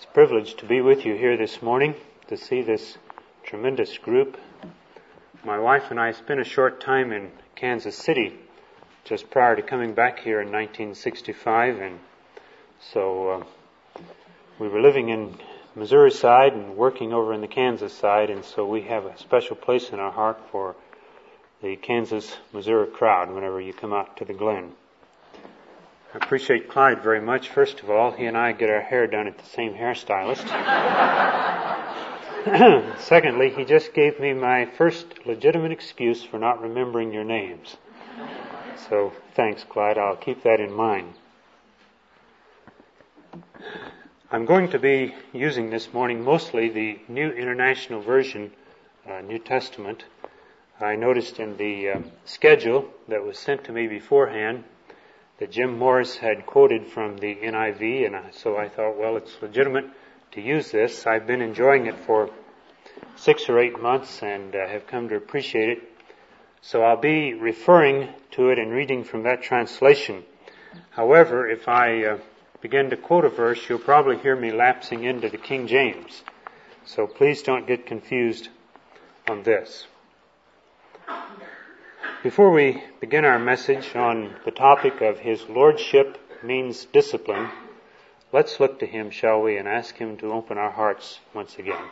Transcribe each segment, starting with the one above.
It's a privilege to be with you here this morning, to see this tremendous group. My wife and I spent a short time in Kansas City just prior to coming back here in 1965, and so we were living in Missouri side and working over in the Kansas side, and so we have a special place in our heart for the Kansas-Missouri crowd whenever you come out to the Glen. I appreciate Clyde very much. First of all, he and I get our hair done at the same hairstylist. Secondly, he just gave me my first legitimate excuse for not remembering your names. So thanks, Clyde. I'll keep that in mind. I'm going to be using this morning mostly the New International Version, New Testament. I noticed in the schedule that was sent to me beforehand that Jim Morris had quoted from the NIV, and so I thought, well, it's legitimate to use this. I've been enjoying it for 6 or 8 months and have come to appreciate it. So I'll be referring to it and reading from that translation. However, if I begin to quote a verse, you'll probably hear me lapsing into the King James. So please don't get confused on this. Before we begin our message on the topic of His Lordship means discipline, let's look to Him, shall we, and ask Him to open our hearts once again.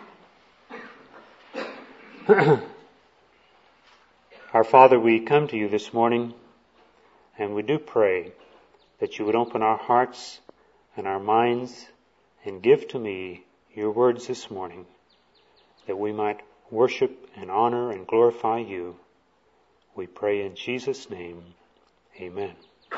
Our Father, we come to You this morning, and we do pray that You would open our hearts and our minds and give to me Your words this morning, that we might worship and honor and glorify You. We pray in Jesus' name. Amen.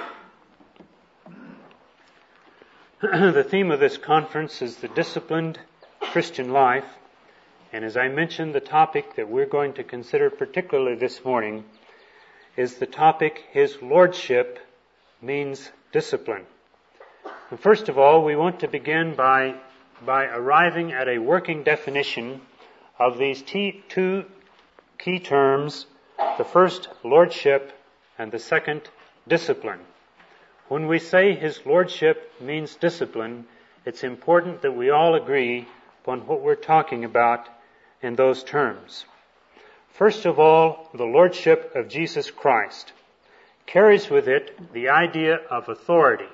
The theme of this conference is the disciplined Christian life. And as I mentioned, the topic that we're going to consider particularly this morning is the topic, His Lordship means discipline. And first of all, we want to begin by arriving at a working definition of these two key terms. The first, lordship, and the second, discipline. When we say His Lordship means discipline, it's important that we all agree upon what we're talking about in those terms. First of all, the Lordship of Jesus Christ carries with it the idea of authority.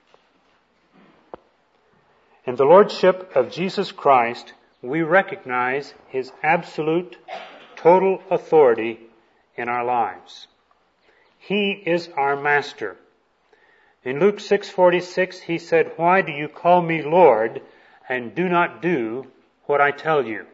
In the Lordship of Jesus Christ, we recognize His absolute, total authority in our lives. He is our master. In Luke 6:46, He said, "Why do you call me Lord and do not do what I tell you?"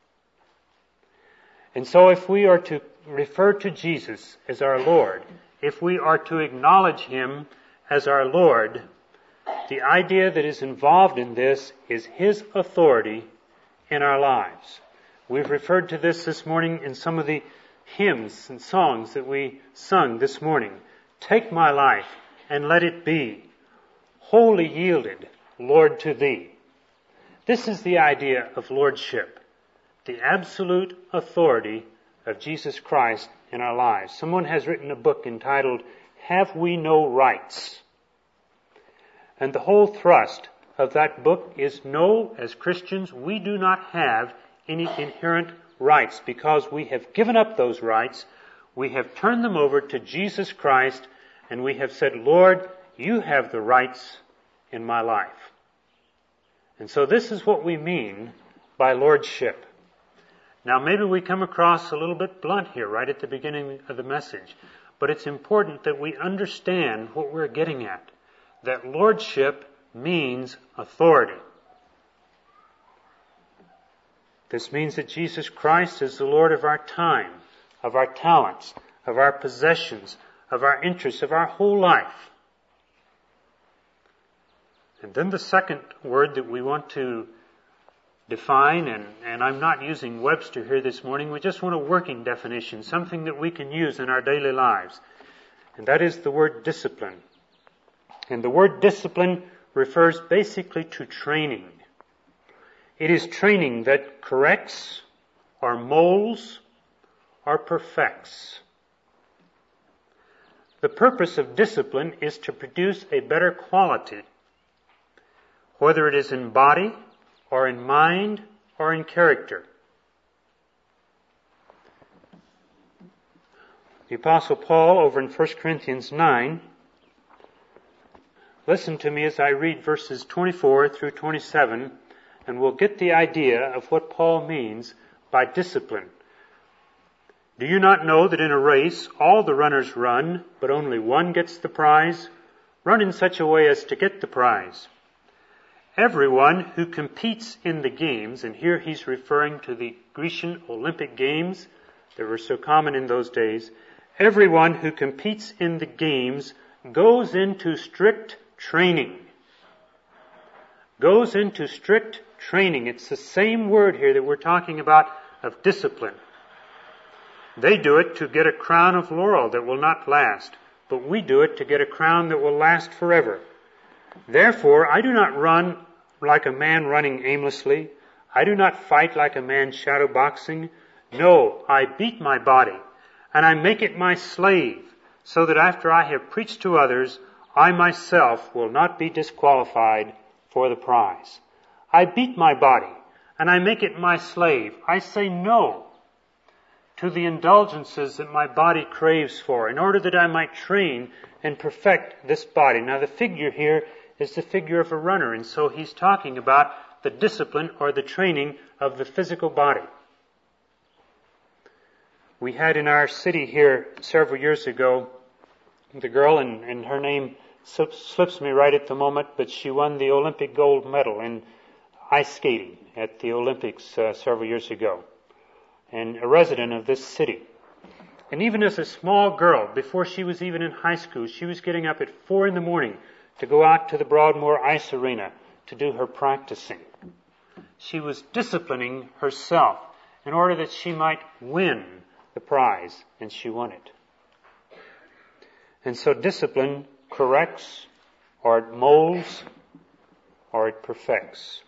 And so if we are to refer to Jesus as our Lord, if we are to acknowledge Him as our Lord, the idea that is involved in this is His authority in our lives. We've referred to this morning in some of the hymns and songs that we sung this morning. Take my life and let it be wholly yielded, Lord, to Thee. This is the idea of lordship, the absolute authority of Jesus Christ in our lives. Someone has written a book entitled, Have We No Rights? And the whole thrust of that book is, no, as Christians, we do not have any inherent rights, because we have given up those rights. We have turned them over to Jesus Christ, and we have said, Lord, You have the rights in my life. And so this is what we mean by lordship. Now maybe we come across a little bit blunt here right at the beginning of the message, but it's important that we understand what we're getting at. That lordship means authority. This means that Jesus Christ is the Lord of our time, of our talents, of our possessions, of our interests, of our whole life. And then the second word that we want to define, and I'm not using Webster here this morning, we just want a working definition, something that we can use in our daily lives. And that is the word discipline. And the word discipline refers basically to training. It is training that corrects or molds or perfects. The purpose of discipline is to produce a better quality, whether it is in body or in mind, or in character. The Apostle Paul, over in 1 Corinthians 9, listen to me as I read verses 24 through 27, and we'll get the idea of what Paul means by discipline. Do you not know that in a race all the runners run, but only one gets the prize? Run in such a way as to get the prize. Everyone who competes in the games, and here he's referring to the Grecian Olympic Games that were so common in those days, everyone who competes in the games goes into strict training. Goes into strict training. It's the same word here that we're talking about of discipline. They do it to get a crown of laurel that will not last, but we do it to get a crown that will last forever. Therefore, I do not run like a man running aimlessly. I do not fight like a man shadow boxing. No, I beat my body, and I make it my slave, so that after I have preached to others, I myself will not be disqualified for the prize. I beat my body, and I make it my slave. I say no to the indulgences that my body craves for, in order that I might train and perfect this body. Now the figure here is the figure of a runner, and so he's talking about the discipline or the training of the physical body. We had in our city here several years ago the girl, and her name slips me right at the moment, but she won the Olympic gold medal in ice skating at the Olympics several years ago, and a resident of this city. And even as a small girl, before she was even in high school, she was getting up at 4 a.m. to go out to the Broadmoor Ice Arena to do her practicing. She was disciplining herself in order that she might win the prize, and she won it. And so discipline corrects, or it molds, or it perfects.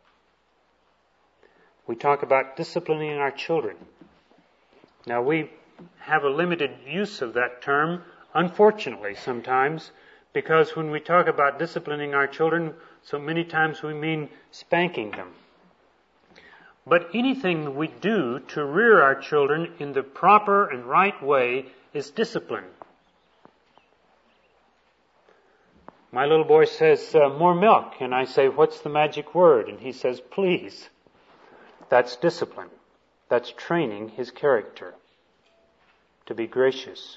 We talk about disciplining our children. Now we have a limited use of that term, unfortunately sometimes, because when we talk about disciplining our children, so many times we mean spanking them. But anything we do to rear our children in the proper and right way is discipline. My little boy says, more milk. And I say, what's the magic word? And he says, please. That's discipline. That's training his character to be gracious.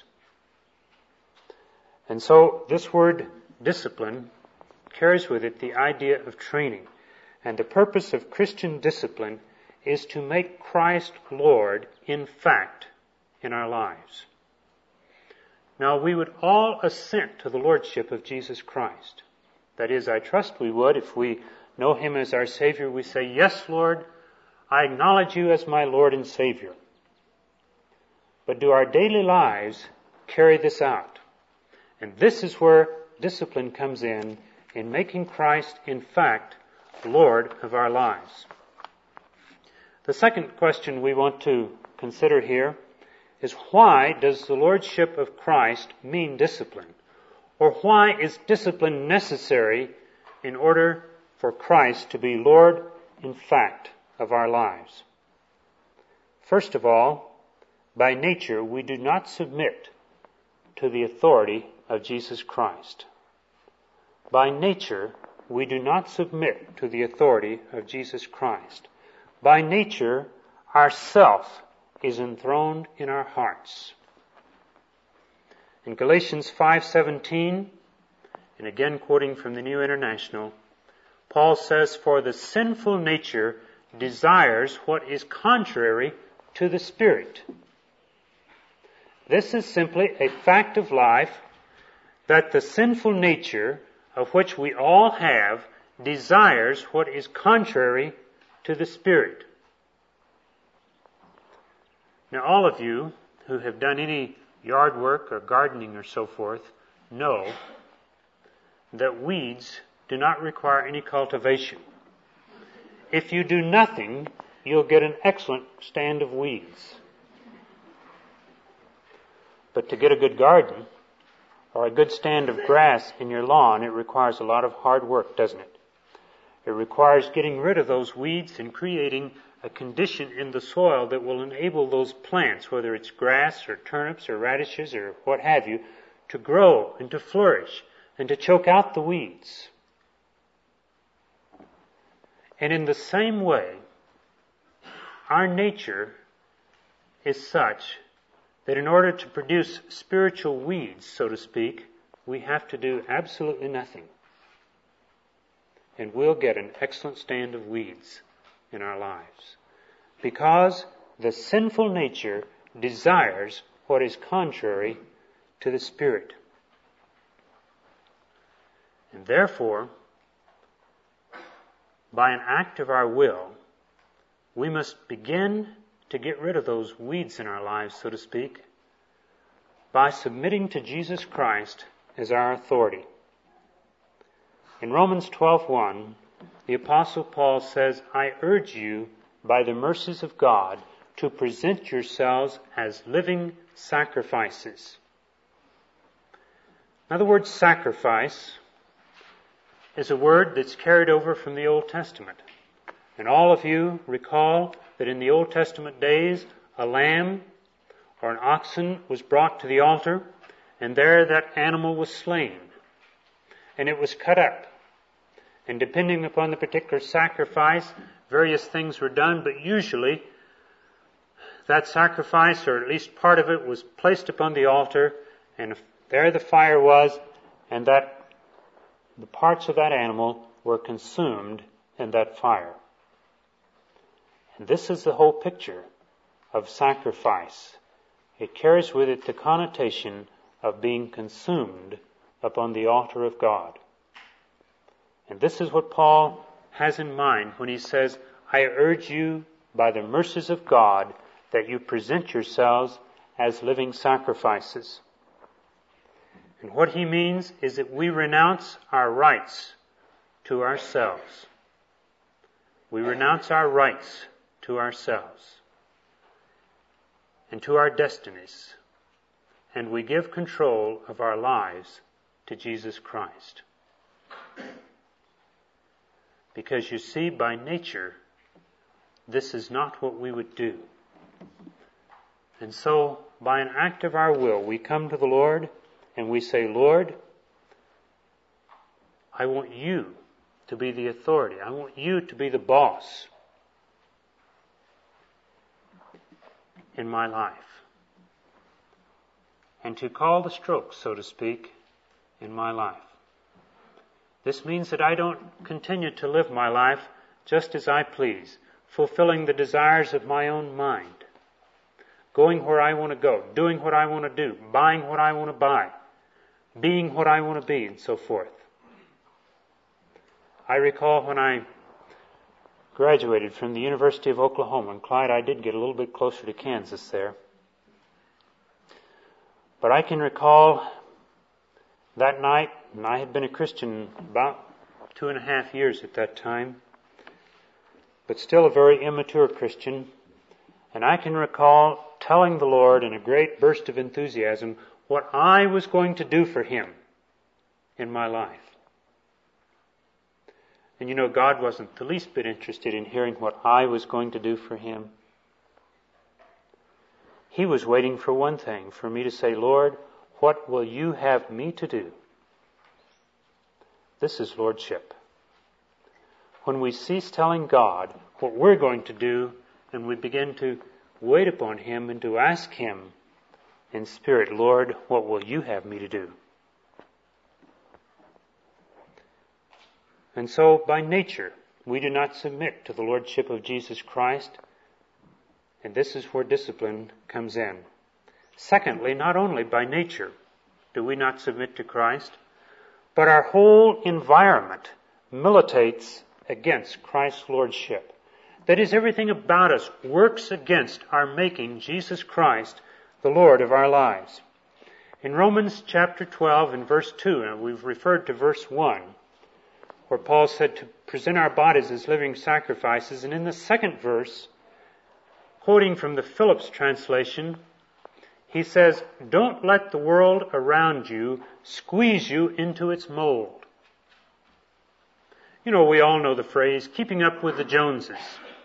And so this word discipline carries with it the idea of training. And the purpose of Christian discipline is to make Christ Lord in fact in our lives. Now we would all assent to the Lordship of Jesus Christ. That is, I trust we would. If we know Him as our Savior, we say, yes, Lord, I acknowledge You as my Lord and Savior. But do our daily lives carry this out? And this is where discipline comes in making Christ, in fact, Lord of our lives. The second question we want to consider here is, why does the Lordship of Christ mean discipline? Or why is discipline necessary in order for Christ to be Lord, in fact, of our lives? First of all, by nature, we do not submit to the authority of Jesus Christ. By nature, we do not submit to the authority of Jesus Christ. By nature, our self is enthroned in our hearts. In Galatians 5:17, and again quoting from the New International, Paul says, for the sinful nature desires what is contrary to the Spirit. This is simply a fact of life, that the sinful nature, of which we all have, desires what is contrary to the Spirit. Now all of you who have done any yard work or gardening or so forth know that weeds do not require any cultivation. If you do nothing, you'll get an excellent stand of weeds. But to get a good garden or a good stand of grass in your lawn, it requires a lot of hard work, doesn't it? It requires getting rid of those weeds and creating a condition in the soil that will enable those plants, whether it's grass or turnips or radishes or what have you, to grow and to flourish and to choke out the weeds. And in the same way, our nature is such that in order to produce spiritual weeds, so to speak, we have to do absolutely nothing. And we'll get an excellent stand of weeds in our lives. Because the sinful nature desires what is contrary to the Spirit. And therefore, by an act of our will, we must begin to get rid of those weeds in our lives, so to speak, by submitting to Jesus Christ as our authority. In Romans 12:1, the Apostle Paul says, I urge you, by the mercies of God, to present yourselves as living sacrifices. Now, the word sacrifice is a word that's carried over from the Old Testament. And all of you recall that in the Old Testament days, a lamb or an oxen was brought to the altar, and there that animal was slain. And it was cut up. And depending upon the particular sacrifice, various things were done, but usually that sacrifice, or at least part of it, was placed upon the altar, and there the fire was, and that the parts of that animal were consumed in that fire. And this is the whole picture of sacrifice. It carries with it the connotation of being consumed upon the altar of God. And this is what Paul has in mind when he says, I urge you by the mercies of God that you present yourselves as living sacrifices. And what he means is that we renounce our rights to ourselves. We renounce our rights to ourselves and to our destinies, and we give control of our lives to Jesus Christ. Because you see, by nature, this is not what we would do. And so, by an act of our will, we come to the Lord and we say, Lord, I want you to be the authority. I want you to be the boss in my life. And to call the strokes, so to speak, in my life. This means that I don't continue to live my life just as I please, fulfilling the desires of my own mind, going where I want to go, doing what I want to do, buying what I want to buy, being what I want to be, and so forth. I recall when I graduated from the University of Oklahoma, and Clyde, I did get a little bit closer to Kansas there. But I can recall that night, and I had been a Christian about 2.5 years at that time, but still a very immature Christian. And I can recall telling the Lord in a great burst of enthusiasm what I was going to do for Him in my life. And you know, God wasn't the least bit interested in hearing what I was going to do for Him. He was waiting for one thing, for me to say, Lord, what will you have me to do? This is lordship. When we cease telling God what we're going to do, and we begin to wait upon Him and to ask Him in spirit, Lord, what will you have me to do? And so, by nature, we do not submit to the lordship of Jesus Christ, and this is where discipline comes in. Secondly, not only by nature do we not submit to Christ, but our whole environment militates against Christ's lordship. That is, everything about us works against our making Jesus Christ the Lord of our lives. In Romans chapter 12 and verse 2, and we've referred to verse 1, where Paul said to present our bodies as living sacrifices, and in the second verse, quoting from the Phillips translation, he says, don't let the world around you squeeze you into its mold. We all know the phrase, keeping up with the Joneses.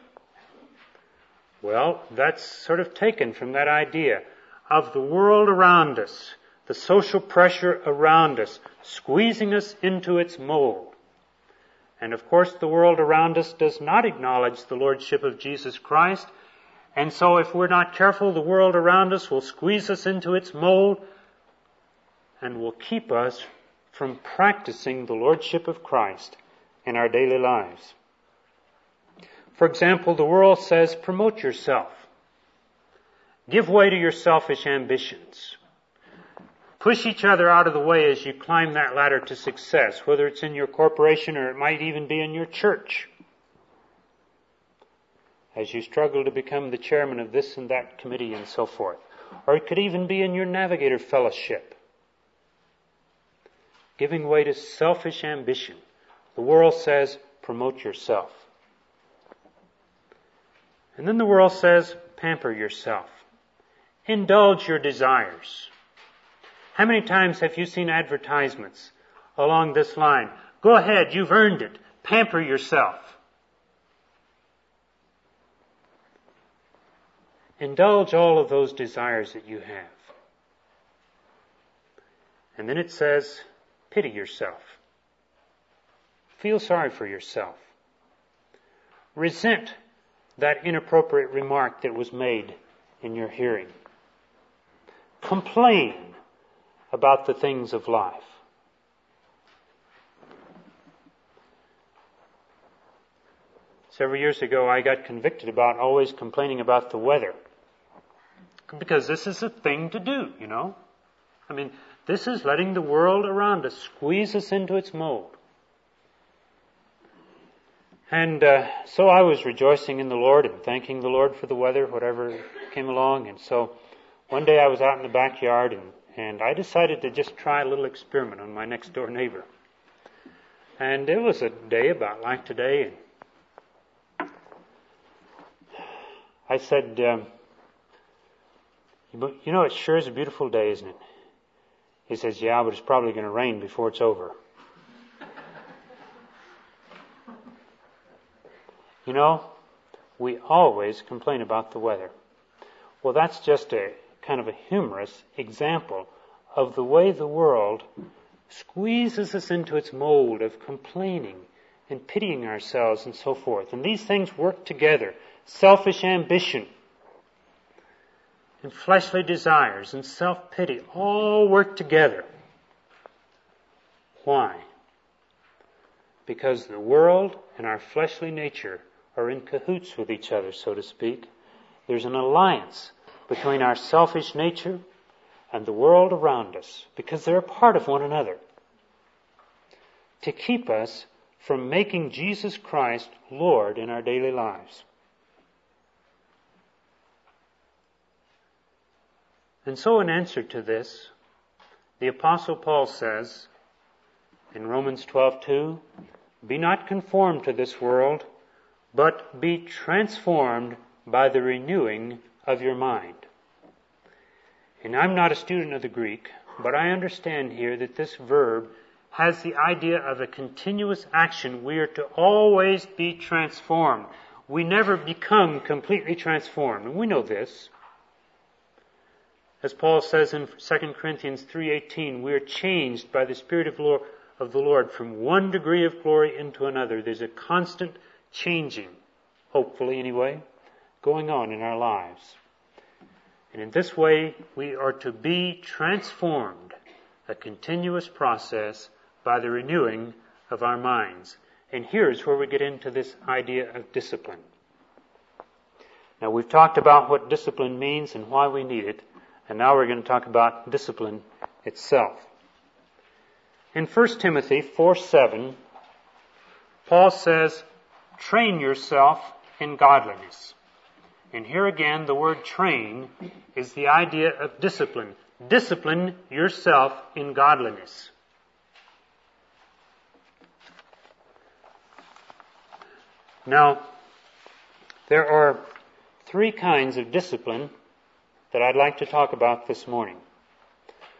Well, that's sort of taken from that idea of the world around us, the social pressure around us, squeezing us into its mold. And of course, the world around us does not acknowledge the Lordship of Jesus Christ. And so if we're not careful, the world around us will squeeze us into its mold and will keep us from practicing the Lordship of Christ in our daily lives. For example, the world says, promote yourself. Give way to your selfish ambitions. Push each other out of the way as you climb that ladder to success, whether it's in your corporation or it might even be in your church. As you struggle to become the chairman of this and that committee and so forth. Or it could even be in your navigator fellowship. Giving way to selfish ambition. The world says, promote yourself. And then the world says, pamper yourself. Indulge your desires. How many times have you seen advertisements along this line? Go ahead, you've earned it. Pamper yourself. Indulge all of those desires that you have. And then it says, pity yourself. Feel sorry for yourself. Resent that inappropriate remark that was made in your hearing. Complain about the things of life. Several years ago, I got convicted about always complaining about the weather. Because this is a thing to do, this is letting the world around us squeeze us into its mold. And so I was rejoicing in the Lord and thanking the Lord for the weather, whatever came along. And so one day I was out in the backyard and I decided to just try a little experiment on my next door neighbor. And it was a day about like today. And I said, it sure is a beautiful day, isn't it? He says, yeah, but it's probably going to rain before it's over. We always complain about the weather. Well, that's just a kind of a humorous example of the way the world squeezes us into its mold of complaining and pitying ourselves and so forth. And these things work together. Selfish ambition and fleshly desires and self-pity all work together. Why? Because the world and our fleshly nature are in cahoots with each other, so to speak. There's an alliance between our selfish nature and the world around us, because they're a part of one another, to keep us from making Jesus Christ Lord in our daily lives. And so in answer to this, the Apostle Paul says in Romans 12:2, be not conformed to this world, but be transformed by the renewing of your mind. And I'm not a student of the Greek, but I understand here that this verb has the idea of a continuous action. We are to always be transformed. We never become completely transformed. And we know this. As Paul says in 2 Corinthians 3:18, we are changed by the Spirit of the Lord from one degree of glory into another. There's a constant changing, hopefully anyway, going on in our lives. And in this way, we are to be transformed, a continuous process by the renewing of our minds. And here's where we get into this idea of discipline. Now, we've talked about what discipline means and why we need it, and now we're going to talk about discipline itself. In 1 Timothy 4:7, Paul says, train yourself in godliness. And here again, the word train is the idea of discipline. Discipline yourself in godliness. Now, there are three kinds of discipline that I'd like to talk about this morning.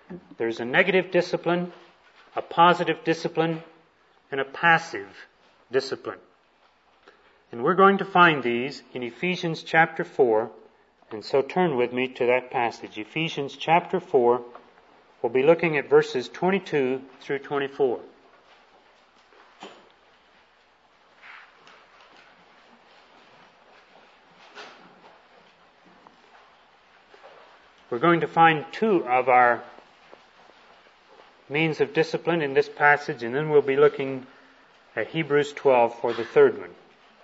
There's a negative discipline, a positive discipline, and a passive discipline. And we're going to find these in Ephesians chapter 4, and so turn with me to that passage. Ephesians chapter 4, we'll be looking at verses 22 through 24. We're going to find two of our means of discipline in this passage, and then we'll be looking at Hebrews 12 for the third one.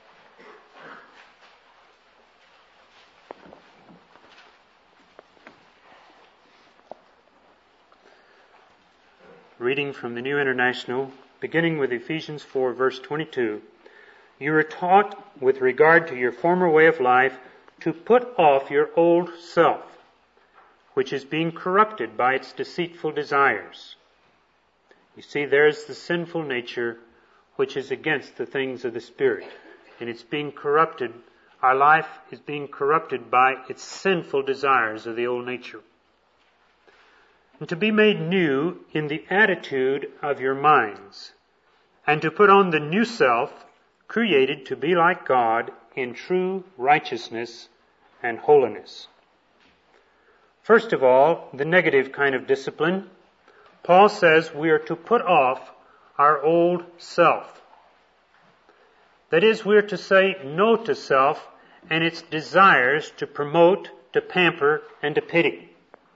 Reading from the New International, beginning with Ephesians 4, verse 22. You were taught with regard to your former way of life to put off your old self, which is being corrupted by its deceitful desires. You see, there's the sinful nature which is against the things of the Spirit. And it's being corrupted. Our life is being corrupted by its sinful desires of the old nature. And to be made new in the attitude of your minds, and to put on the new self, created to be like God in true righteousness and holiness. First of all, the negative kind of discipline. Paul says we are to put off our old self. That is, we are to say no to self and its desires to promote, to pamper, and to pity.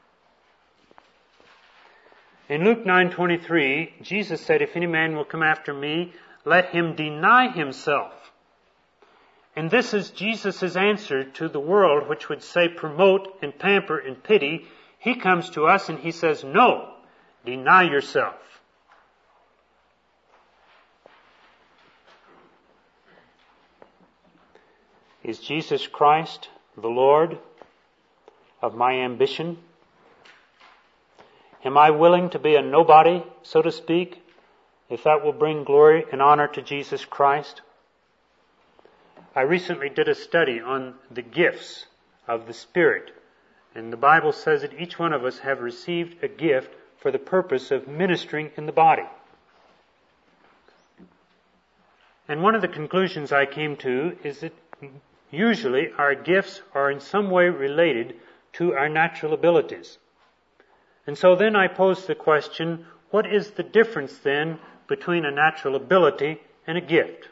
In Luke 9:23, Jesus said, if any man will come after me, let him deny himself. And this is Jesus' answer to the world which would say promote and pamper and pity. He comes to us and he says, no, deny yourself. Is Jesus Christ the Lord of my ambition? Am I willing to be a nobody, so to speak, if that will bring glory and honor to Jesus Christ? I recently did a study on the gifts of the Spirit, and the Bible says that each one of us have received a gift for the purpose of ministering in the body. And one of the conclusions I came to is that usually our gifts are in some way related to our natural abilities. And so then I posed the question, what is the difference then between a natural ability and a gift?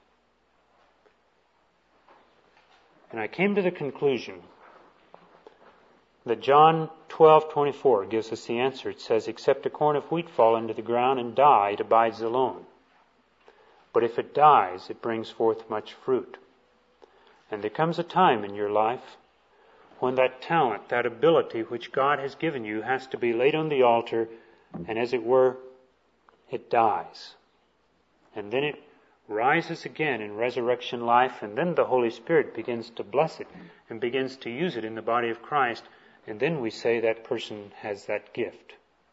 And I came to the conclusion that John 12:24 gives us the answer. It says, except a corn of wheat fall into the ground and die, it abides alone. But if it dies, it brings forth much fruit. And there comes a time in your life when that talent, that ability which God has given you has to be laid on the altar, and as it were, it dies. And then it rises again in resurrection life, and then the Holy Spirit begins to bless it and begins to use it in the body of Christ, and then we say that person has that gift.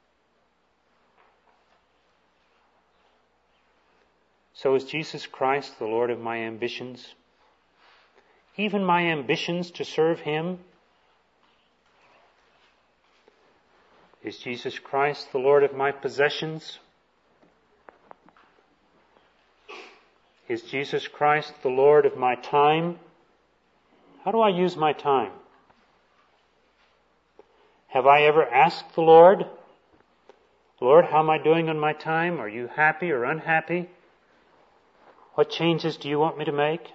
So is Jesus Christ the Lord of my ambitions? Even my ambitions to serve Him? Is Jesus Christ the Lord of my possessions? Is Jesus Christ the Lord of my time? How do I use my time? Have I ever asked the Lord, Lord, how am I doing on my time? Are you happy or unhappy? What changes do you want me to make?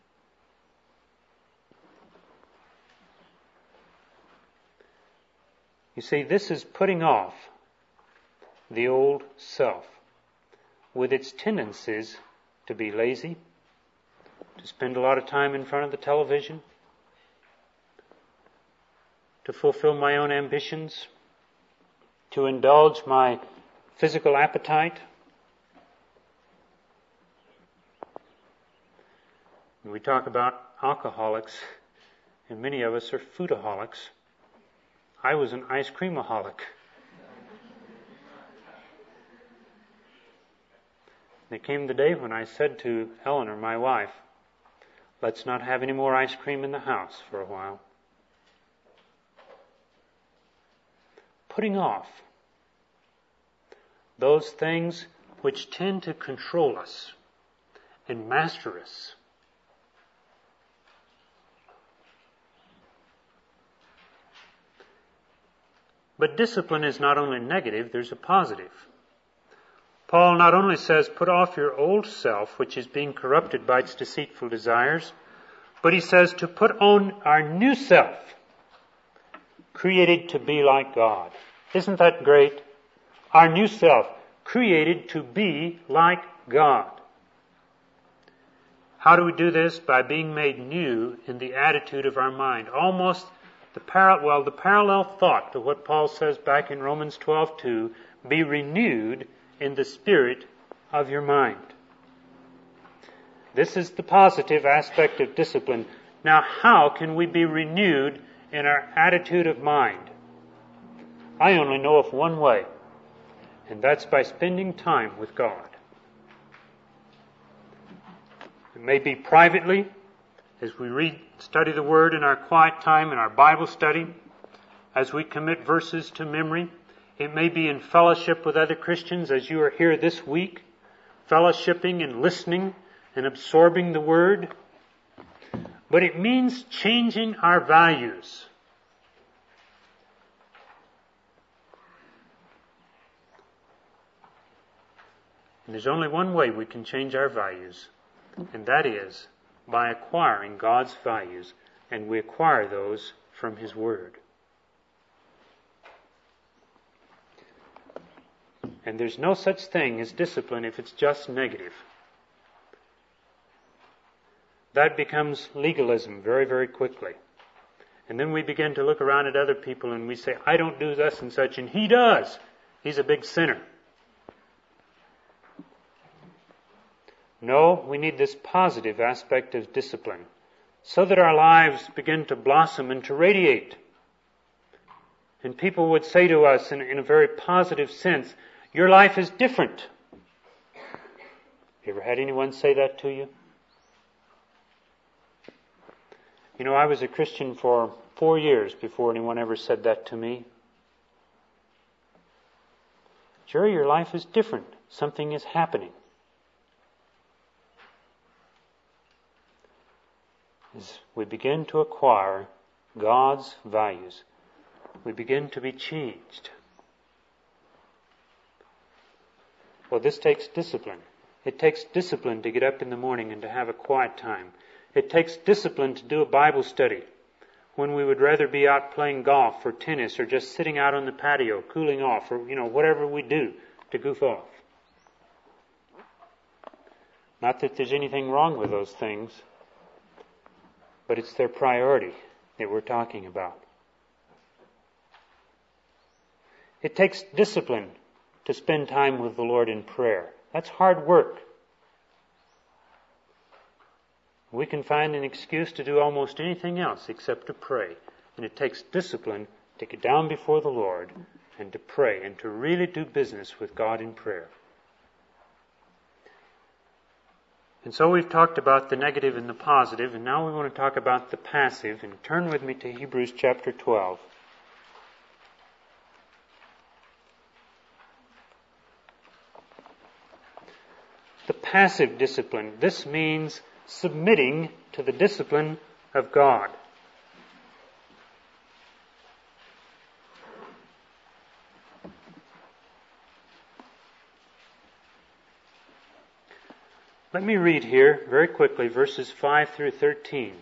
You see, this is putting off the old self with its tendencies to be lazy, to spend a lot of time in front of the television, to fulfill my own ambitions, to indulge my physical appetite. We talk about alcoholics, and many of us are foodaholics. I was an ice creamaholic. There came the day when I said to Eleanor, my wife, let's not have any more ice cream in the house for a while. Putting off those things which tend to control us and master us. But discipline is not only negative, there's a positive. Paul not only says, put off your old self, which is being corrupted by its deceitful desires, but he says to put on our new self, created to be like God. Isn't that great? Our new self, created to be like God. How do we do this? By being made new in the attitude of our mind. Almost the parallel thought to what Paul says back in Romans 12:2, be renewed in the spirit of your mind. This is the positive aspect of discipline. Now, how can we be renewed in our attitude of mind? I only know of one way, and that's by spending time with God. It may be privately, as we study the Word in our quiet time, in our Bible study, as we commit verses to memory. It may be in fellowship with other Christians, as you are here this week, fellowshipping and listening and absorbing the Word. But it means changing our values. And there's only one way we can change our values, and that is by acquiring God's values, and we acquire those from His Word. And there's no such thing as discipline if it's just negative. That becomes legalism very, very quickly. And then we begin to look around at other people and we say, I don't do thus and such, and he does. He's a big sinner. No, we need this positive aspect of discipline so that our lives begin to blossom and to radiate. And people would say to us in a very positive sense, your life is different. You ever had anyone say that to you? You know, I was a Christian for 4 years before anyone ever said that to me. Jerry, your life is different. Something is happening. As we begin to acquire God's values, we begin to be changed. Well, this takes discipline. It takes discipline to get up in the morning and to have a quiet time. It takes discipline to do a Bible study when we would rather be out playing golf or tennis or just sitting out on the patio cooling off or, whatever we do to goof off. Not that there's anything wrong with those things, but it's their priority that we're talking about. It takes discipline to spend time with the Lord in prayer. That's hard work. We can find an excuse to do almost anything else except to pray. And it takes discipline to get down before the Lord and to pray and to really do business with God in prayer. And so we've talked about the negative and the positive, and now we want to talk about the passive. And turn with me to Hebrews chapter 12. The passive discipline. This means submitting to the discipline of God. Let me read here very quickly verses 5 through 13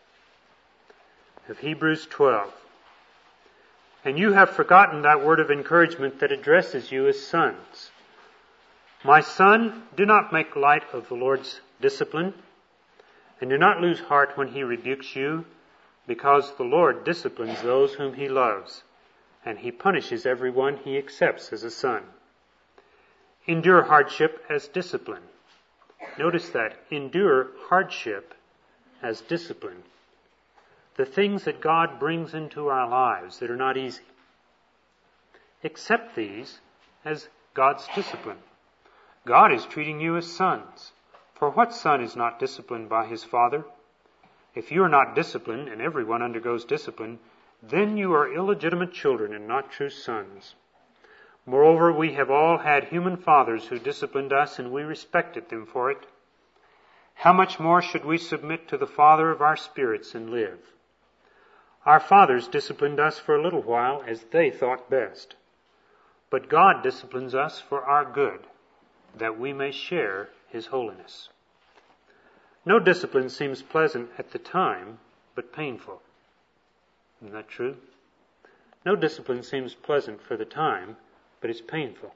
of Hebrews 12. And you have forgotten that word of encouragement that addresses you as sons. My son, do not make light of the Lord's discipline, and do not lose heart when he rebukes you, because the Lord disciplines those whom he loves, and he punishes everyone he accepts as a son. Endure hardship as discipline. Notice that. Endure hardship as discipline. The things that God brings into our lives that are not easy. Accept these as God's discipline. God is treating you as sons. For what son is not disciplined by his father? If you are not disciplined, and everyone undergoes discipline, then you are illegitimate children and not true sons. Moreover, we have all had human fathers who disciplined us, and we respected them for it. how much more should we submit to the Father of our spirits and live? Our fathers disciplined us for a little while as they thought best. But God disciplines us for our good, that we may share His holiness. No discipline seems pleasant at the time, but painful. Isn't that true? No discipline seems pleasant for the time, but it's painful.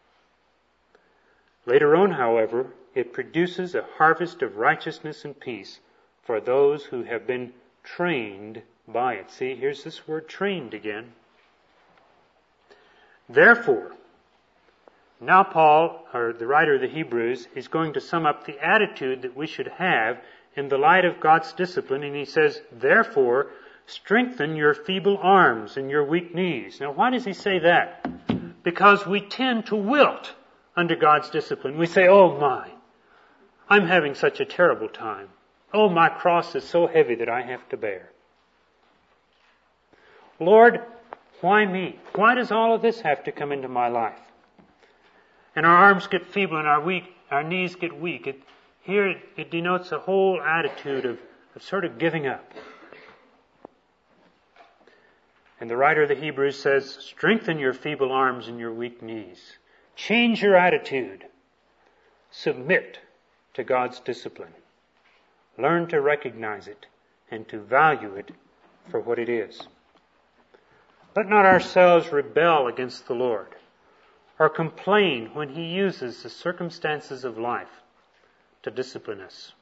Later on, however, it produces a harvest of righteousness and peace for those who have been trained by it. See, here's this word trained again. Therefore, now Paul, or the writer of the Hebrews, is going to sum up the attitude that we should have in the light of God's discipline, and he says, therefore, strengthen your feeble arms and your weak knees. Now, why does he say that? Because we tend to wilt under God's discipline. We say, oh my, I'm having such a terrible time. Oh, my cross is so heavy that I have to bear. Lord, why me? Why does all of this have to come into my life? And our arms get feeble and our knees get weak. Here it denotes a whole attitude of sort of giving up. And the writer of the Hebrews says, strengthen your feeble arms and your weak knees. Change your attitude. Submit to God's discipline. Learn to recognize it and to value it for what it is. Let not ourselves rebel against the Lord or complain when He uses the circumstances of life to discipline us.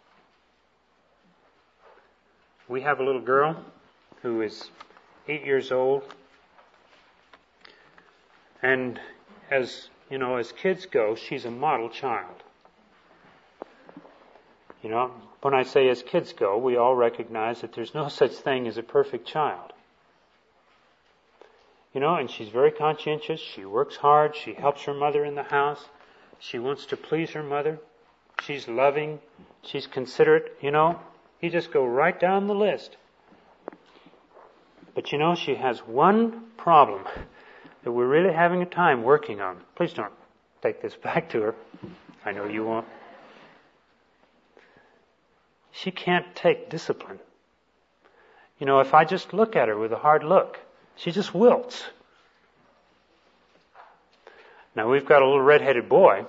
We have a little girl who is 8 years old, and as kids go, she's a model child. When I say as kids go, we all recognize that there's no such thing as a perfect child. And she's very conscientious. She works hard. She helps her mother in the house. She wants to please her mother. She's loving. She's considerate. You just go right down the list. But she has one problem that we're really having a time working on. Please don't take this back to her. I know you won't. She can't take discipline. If I just look at her with a hard look, she just wilts. Now we've got a little red-headed boy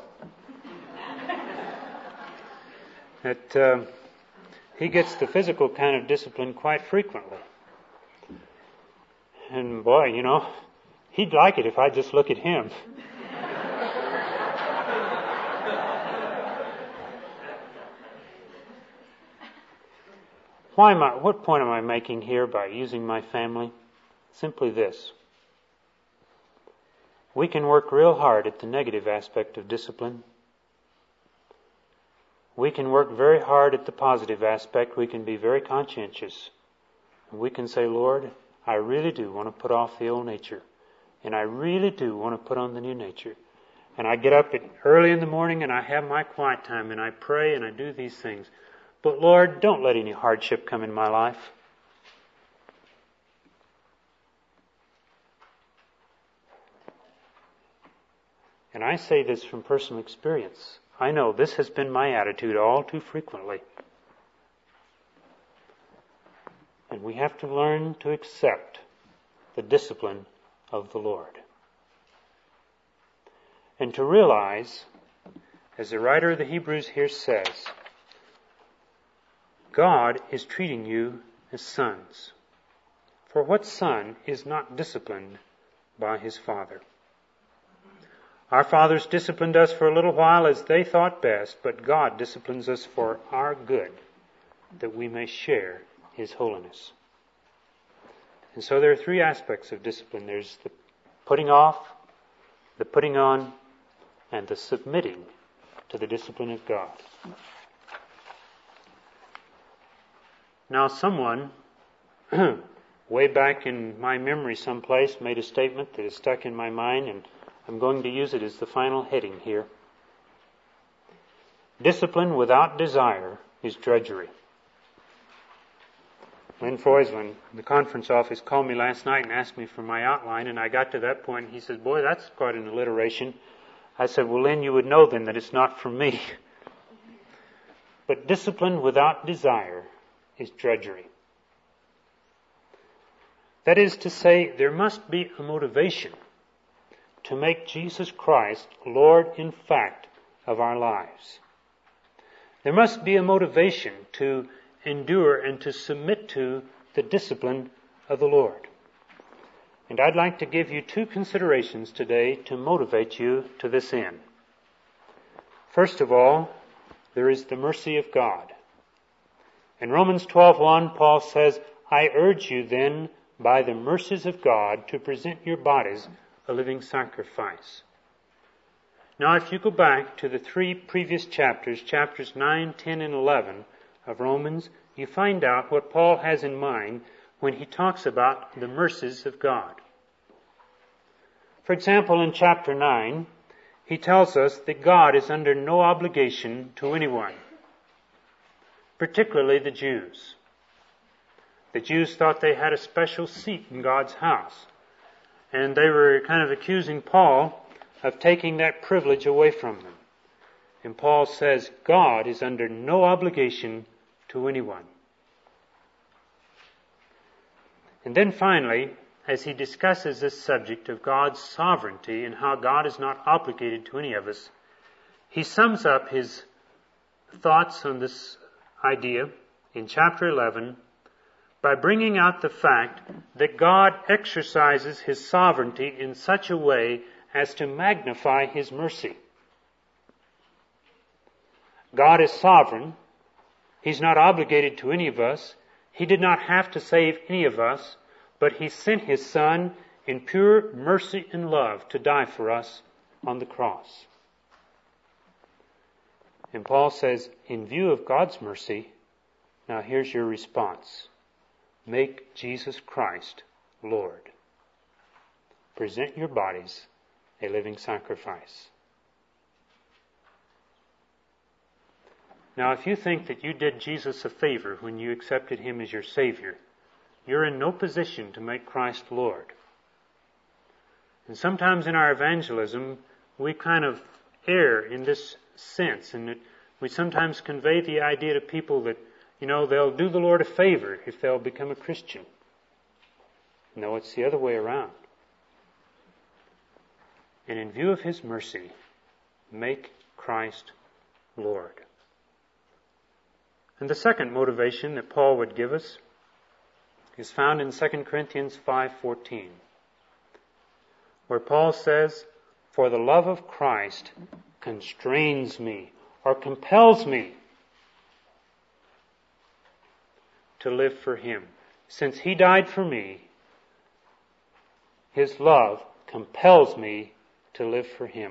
that he gets the physical kind of discipline quite frequently. And boy, he'd like it if I just look at him. What point am I making here by using my family? Simply this. We can work real hard at the negative aspect of discipline. We can work very hard at the positive aspect. We can be very conscientious. And we can say, Lord, I really do want to put off the old nature. And I really do want to put on the new nature. And I get up early in the morning and I have my quiet time and I pray and I do these things. But Lord, don't let any hardship come in my life. And I say this from personal experience. I know this has been my attitude all too frequently. And we have to learn to accept the discipline of the Lord. And to realize, as the writer of the Hebrews here says, God is treating you as sons. For what son is not disciplined by his father? Our fathers disciplined us for a little while as they thought best, but God disciplines us for our good, that we may share His holiness. And so there are three aspects of discipline. There's the putting off, the putting on, and the submitting to the discipline of God. Now someone, way back in my memory someplace, made a statement that is stuck in my mind, and I'm going to use it as the final heading here. Discipline without desire is drudgery. Lynn Freusland, the conference office, called me last night and asked me for my outline, and I got to that point, and he says, boy, that's quite an alliteration. I said, well, Lynn, you would know then that it's not from me. But discipline without desire is drudgery. That is to say, there must be a motivation to make Jesus Christ Lord in fact of our lives. There must be a motivation to endure and to submit to the discipline of the Lord. And I'd like to give you two considerations today to motivate you to this end. First of all, there is the mercy of God. In Romans 12:1, Paul says, I urge you then, by the mercies of God, to present your bodies a living sacrifice. Now, if you go back to the three previous chapters, chapters 9, 10, and 11 of Romans, you find out what Paul has in mind when he talks about the mercies of God. For example, in chapter 9, he tells us that God is under no obligation to anyone, particularly the Jews. The Jews thought they had a special seat in God's house, and they were kind of accusing Paul of taking that privilege away from them. And Paul says God is under no obligation to anyone. And then finally, as he discusses this subject of God's sovereignty and how God is not obligated to any of us, he sums up his thoughts on this idea in chapter 11 by bringing out the fact that God exercises His sovereignty in such a way as to magnify His mercy. God is sovereign. He's not obligated to any of us. He did not have to save any of us, but He sent His Son in pure mercy and love to die for us on the cross. And Paul says, in view of God's mercy, now here's your response. Make Jesus Christ Lord. Present your bodies a living sacrifice. Now, if you think that you did Jesus a favor when you accepted Him as your Savior, you're in no position to make Christ Lord. And sometimes in our evangelism, we kind of err in this sense, and that we sometimes convey the idea to people that, they'll do the Lord a favor if they'll become a Christian. No, it's the other way around. And in view of His mercy, make Christ Lord. And the second motivation that Paul would give us is found in 2 Corinthians 5:14, where Paul says, for the love of Christ constrains me or compels me to live for Him. Since He died for me, His love compels me to live for Him.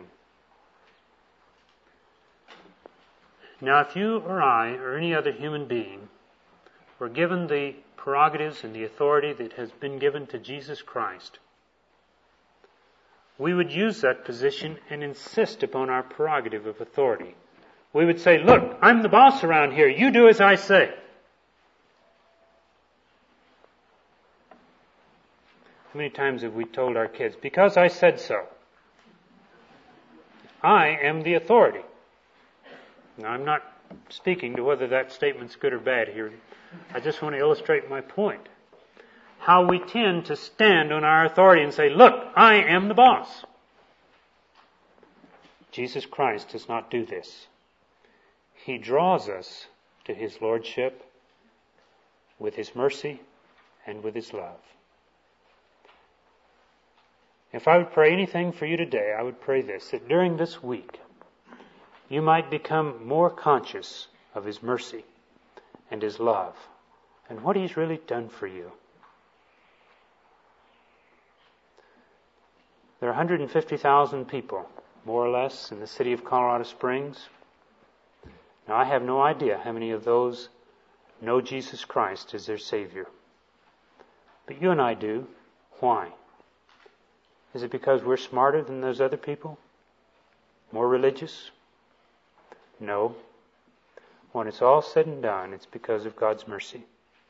Now, if you or I or any other human being were given the prerogatives and the authority that has been given to Jesus Christ, we would use that position and insist upon our prerogative of authority. We would say, look, I'm the boss around here. You do as I say. How many times have we told our kids, because I said so? I am the authority. Now, I'm not speaking to whether that statement's good or bad here. I just want to illustrate my point. How we tend to stand on our authority and say, look, I am the boss. Jesus Christ does not do this. He draws us to His lordship with His mercy and with His love. If I would pray anything for you today, I would pray this, that during this week, you might become more conscious of His mercy and His love and what He's really done for you. There are 150,000 people, more or less, in the city of Colorado Springs. Now, I have no idea how many of those know Jesus Christ as their Savior. But you and I do. Why? Is it because we're smarter than those other people? More religious? No. When it's all said and done, it's because of God's mercy.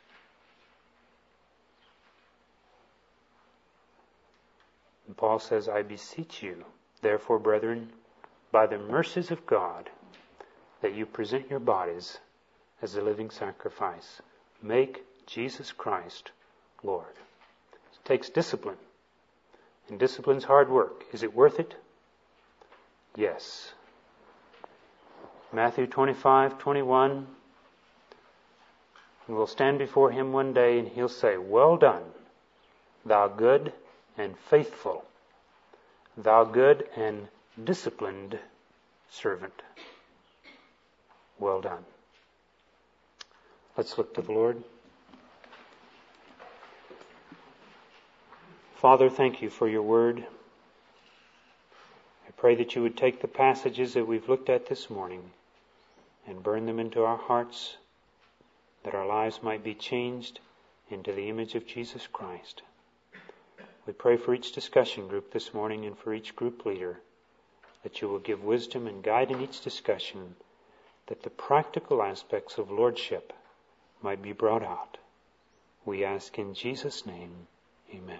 And Paul says, I beseech you, therefore, brethren, by the mercies of God, that you present your bodies as a living sacrifice. Make Jesus Christ Lord. It takes discipline. And discipline's hard work. Is it worth it? Yes. Matthew 25:21. And we'll stand before him one day and he'll say, "Well done, thou good and faithful, thou good and disciplined servant. Well done." Let's look to the Lord. Father, thank you for your word. I pray that you would take the passages that we've looked at this morning and burn them into our hearts, that our lives might be changed into the image of Jesus Christ. We pray for each discussion group this morning and for each group leader, that you will give wisdom and guide in each discussion, that the practical aspects of lordship might be brought out. We ask in Jesus' name, amen.